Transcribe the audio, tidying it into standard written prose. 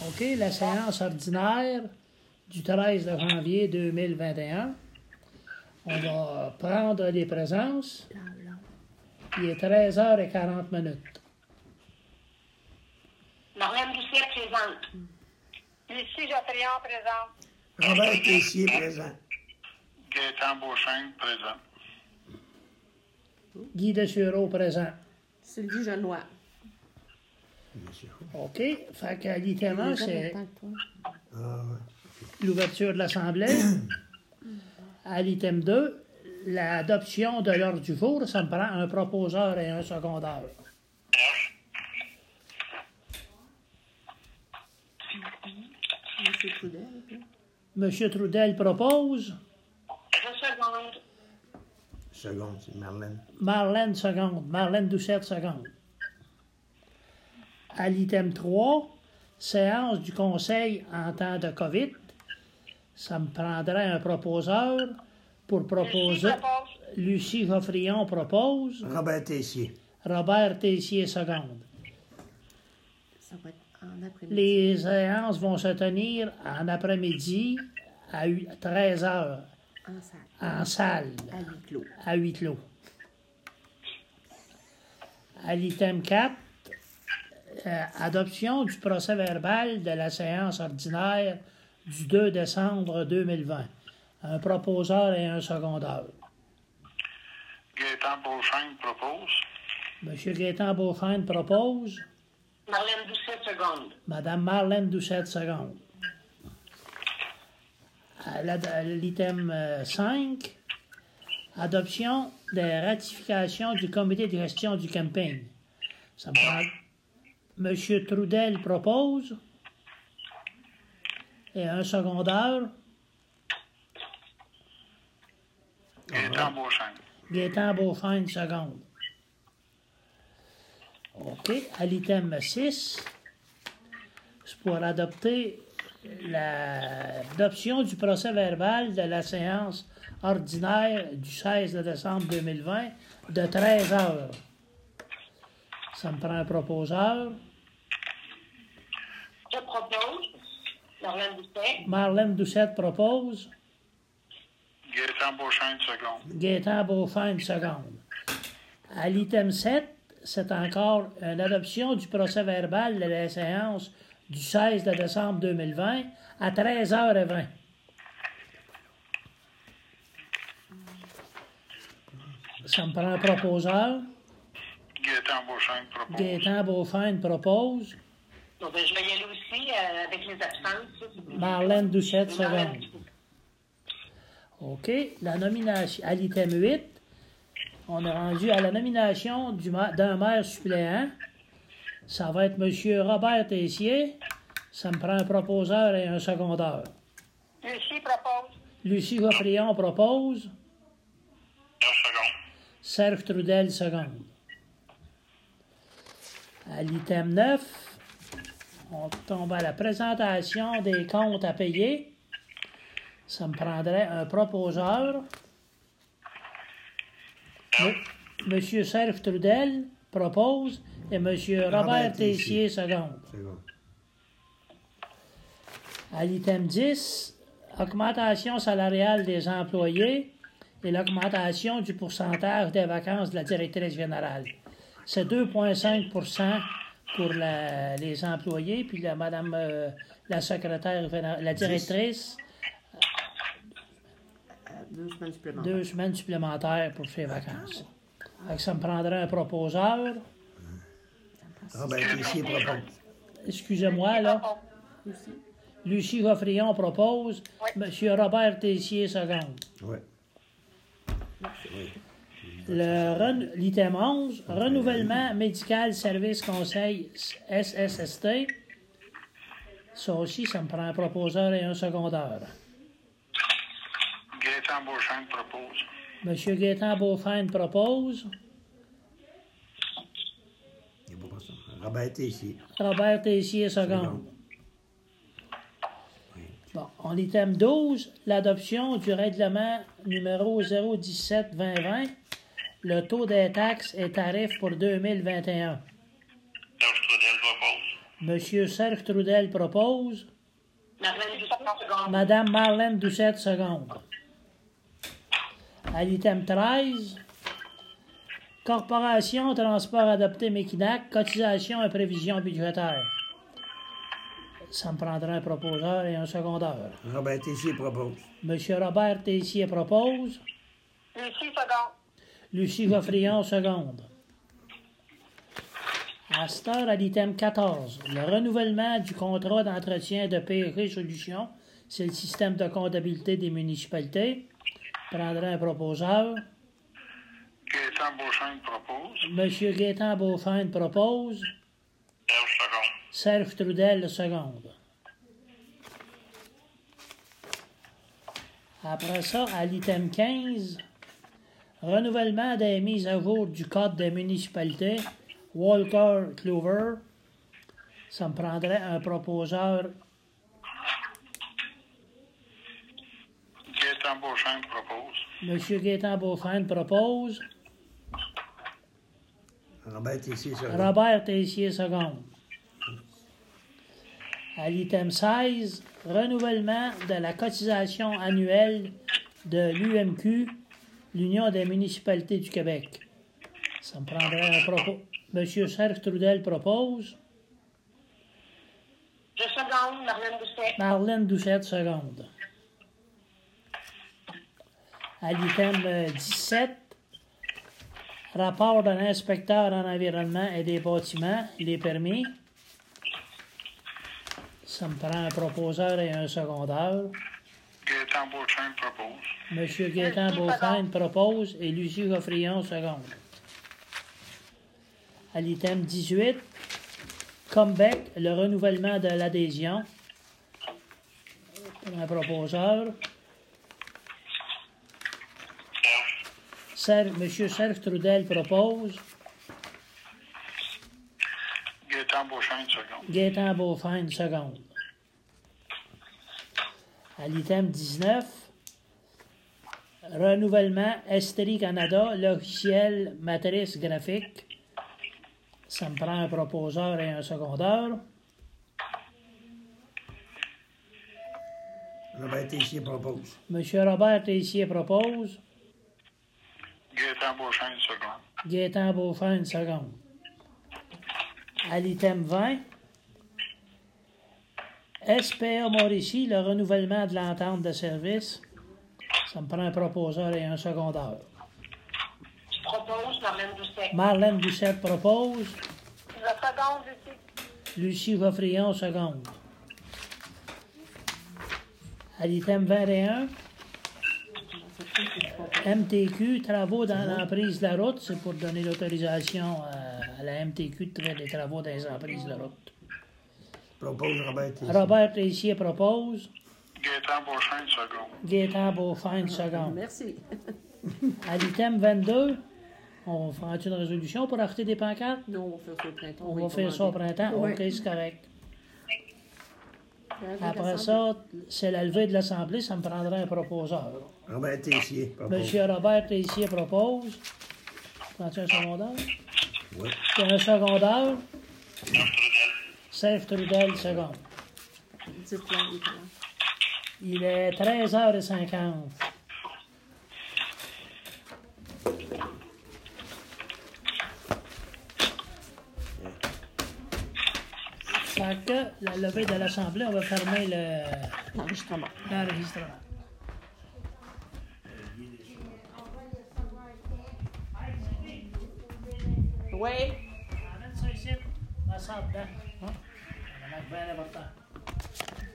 OK, la séance ordinaire du 13 janvier 2021. On va prendre les présences. Il est 13h40. Marlène Doucet présente. Lucie Geoffrion présente. Robert Tessier présent. Gaétan Beauchesne présent. Guy Dessureau présent. Sylvie Genois. OK. Fait que littéralement, c'est Ah, ouais. l'ouverture de l'Assemblée. À l'item 2, l'adoption de l'ordre du jour, ça me prend un proposeur et un secondaire. Monsieur Trudel. Monsieur Trudel propose. Je seconde. Seconde, c'est Marlène. Marlène seconde. Marlène Doucette seconde. À l'item 3, séance du Conseil en temps de COVID. Ça me prendrait un proposeur pour proposer. Lucie propose. Lucie Geoffrion propose. Robert Tessier. Robert Tessier seconde. Ça va être en après-midi. Les séances vont se tenir en après-midi à 13h En salle. en salle À huis clos. à huis clos. À l'item 4, adoption du procès-verbal de la séance ordinaire du 2 décembre 2020. Un proposeur et un secondaire. Gaétan Beauchesne propose. M. Gaétan Beauchesne propose. Marlène Doucet seconde. Mme Marlène Doucette seconde. À l'item 5, adoption des ratifications du comité de gestion du camping. Ça me prend. M. Trudel propose. Et un secondaire. Gaétan Beauchesne. Gaétan Beauchesne seconde. OK. À l'item 6, c'est pour adopter l'adoption du procès-verbal de la séance ordinaire du 16 décembre 2020 de 13 heures. Ça me prend un proposeur. Je propose. Marlène Doucet. Marlène Doucette propose. Gaétan Beauchesne seconde. Gaétan Beauchesne seconde. À l'item 7, c'est encore une adoption du procès-verbal de la séance du 16 décembre 2020 à 13h20. Ça me prend un proposeur. Gaétan Beauchesne propose. Gaétan Beauchesne propose. Bon, ben, je vais y aller aussi avec les absences. Marlène Doucette Marlène seconde. OK. La nomination. À l'item 8, on est rendu à la nomination d'un maire suppléant. Ça va être M. Robert Tessier. Ça me prend un proposeur et un secondaire. Lucie propose. Lucie Geoffrion propose. Seconde. Serge Trudel seconde. À l'item 9, on tombe à la présentation des comptes à payer. Ça me prendrait un proposeur. Monsieur Serge Trudel propose et Monsieur Robert Tessier seconde. Seconde. À l'item 10, augmentation salariale des employés et l'augmentation du pourcentage des vacances de la directrice générale. C'est 2,5 pour les employés, puis madame la secrétaire, la directrice, 2 semaines supplémentaires. 2 semaines supplémentaires pour ses vacances. Fait que ça me prendrait un proposeur. Robert Tessier propose. Excusez-moi, là. Lucie Geoffrion propose. Oui. Monsieur Robert Tessier seconde. Oui. L'item 11, renouvellement médical service conseil SSST. Ça aussi, ça me prend un proposeur et un secondaire. Gaétan Beauchesne propose. Monsieur Gaétan Beauchesne propose. Il n'y a pas ça. Robert Tessier. Robert Tessier seconde. Bon, en item 12, l'adoption du règlement numéro 017-2020, le taux des taxes et tarifs pour 2021. Serge Trudel propose. Monsieur Serge Trudel propose. Marlène Doucette, seconde. Madame Marlène Doucette, seconde. À l'item 13, Corporation Transport Adopté Méquinac, cotisation et prévision budgétaire. Ça me prendra un proposeur et un secondeur. Robert Tessier propose. Monsieur Robert Tessier propose. Lucie, seconde. Lucie Goffrion, seconde. À cette heure, à l'item 14, le renouvellement du contrat d'entretien de PRI Solutions, c'est le système de comptabilité des municipalités. Prendrait un proposeur. Gaétan Beauchesne propose. Monsieur Gaétan Beauchesne propose. Serge seconde. Serge Trudel, seconde. Après ça, à l'item 15, renouvellement des mises à jour du Code des municipalités, Walker Clover. Ça me prendrait un proposeur. Gaétan Beauchesne propose. Monsieur Gaétan Beauchesne propose. Robert Tessier, seconde. Robert Tessier, seconde. À l'item 16, renouvellement de la cotisation annuelle de l'UMQ, l'Union des municipalités du Québec. Ça me prendrait un propos. Monsieur Serge Trudel propose. Je seconde, Marlène Doucette. Marlène Doucette, seconde. À l'item 17, rapport d'un inspecteur en environnement et des bâtiments, les permis. Ça me prend un proposeur et un secondeur. Gaétan Beauchesne propose. Monsieur Gaétan Beauchesne propose et Lucie Goffrion, seconde. À l'item 18, Combec, le renouvellement de l'adhésion. Un proposeur. Monsieur Serge Trudel propose. Gaétan Beauchesne seconde. Gaétan Beauchesne, seconde. À l'item 19, renouvellement Estrie Canada, logiciel matrice graphique. Ça me prend un proposeur et un secondeur. Robert Tessier propose. Monsieur Robert Tessier propose. Gaétan Beauchesne seconde. Gaétan Beauchesne, seconde. À l'item 20, SPA Mauricie, le renouvellement de l'entente de service. Ça me prend un proposeur et un secondeur. Je propose Marlène Doucette. Marlène Doucette propose. Je seconde, Lucie. Lucie Goffrion, seconde. À l'item 21, MTQ, travaux dans l'emprise de la route. C'est pour donner l'autorisation à la MTQ de faire des travaux dans les emprises de la route. Propose Robert Tessier. Robert Tessier propose. Gaétan Beauchesne seconde. Gaétan Beauchesne, seconde. Merci. À l'item 22, on fera une résolution pour acheter des pancartes? Non, on va faire ça au printemps. On va faire ça au printemps? Oui. OK, c'est correct. Après ça, c'est la levée de l'Assemblée, ça me prendrait un proposeur. Robert Tessier propose. Monsieur Robert Tessier propose. Prends-tu un secondaire? Oui. Un secondaire. Serge Trudel. Serge Trudel, seconde. Dites-le, il est là. Il est 13h50. Fait que la levée de l'Assemblée, on va fermer L'enregistrement. l'enregistrement. Oui. Amène ça ici, dans ça dedans. On en a bien important.